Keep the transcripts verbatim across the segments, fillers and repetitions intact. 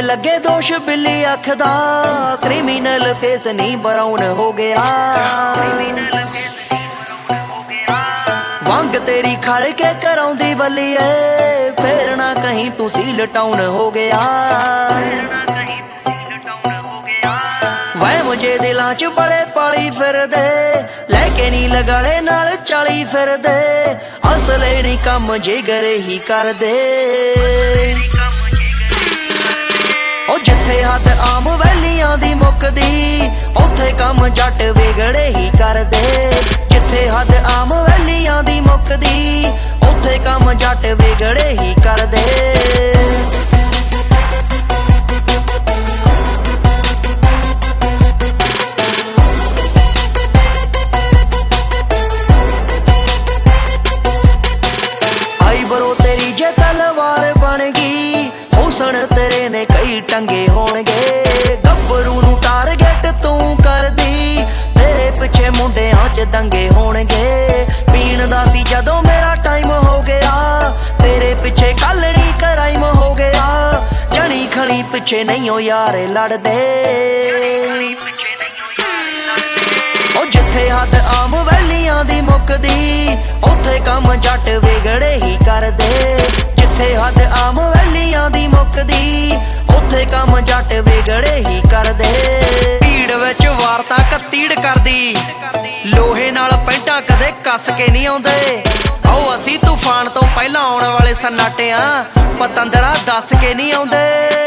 लगे दोष बिल्ली अख दा, क्रिमिनल फेस नहीं ब्राउन हो गया। वंग तेरी खड़ के कराउंदी बल्लीए, फिर ना कहीं तू सील टाउन हो गया। वह मुझे दिलां च बड़े पाली फिर दे, लेके नी लगाड़े नाल चाली फिर दे। असले नी कम जिगर ही कर दे। ओ जिथे हद आम वैलियां दी मुकदी, उथे कम जट विगड़े ही कर दे। जिथे हद आम वैलियां दी मुकदी, उथे कम जट विगड़े ही कर दे। आई बरो तेरी जे तलवार बन गई, हुसन तेरे ने कई टंगे होणगे। गब्बरू नू टारगेट तू कर दी, तेरे पिछे मुंडियां च दंगे होणगे। पीण दा भी जदों मेरा टाइम हो गया, तेरे पिछे कलनी कराइम हो गया। जनी खनी पिछे नहीं हो यार लड़दे। ओ जिथे हद आम वैलियां दी मुकदी, उथे कम जट विगड़े ही कर दे। जिथे हद आम वैलियां दी मुकदी, उथे कम जट विगड़े ही कर दे। भीड़ विच वारता कतीड़ करदी, लोहे नाल पैंटा कदे कस के नहीं आउंदे। आओ असी तूफान तो पहला आउण वाले सन्नाटे आ, पतंदरा दस के नहीं आउंदे।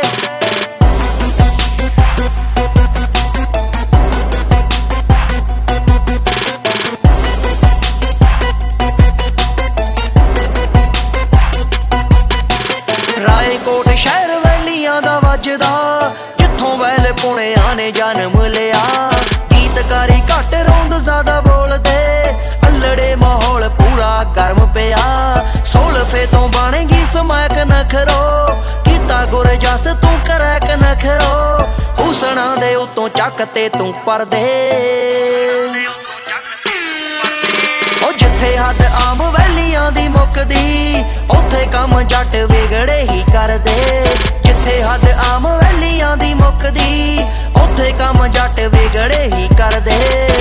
रायकोट शहर वैलियां दा वजदा, जिथों वैल पुणियां ने जन्म लिया। गीतकारी घट रौंद ज्यादा बोलदे, अल्लड़े माहौल पूरा गर्म पिया। सोलफे तो बनेगी समैक नखरो, कीता गुर जस तू करैक नखरो। हुसना दे उतों चक ते तू परदे। ओ जिथे हद आम वैलियां दी मुकदी, उथे कम जट विगड़े ही कर दे। जिथे हद आम वैलियां दी मुकदी, उथे कम जट विगड़े ही कर दे।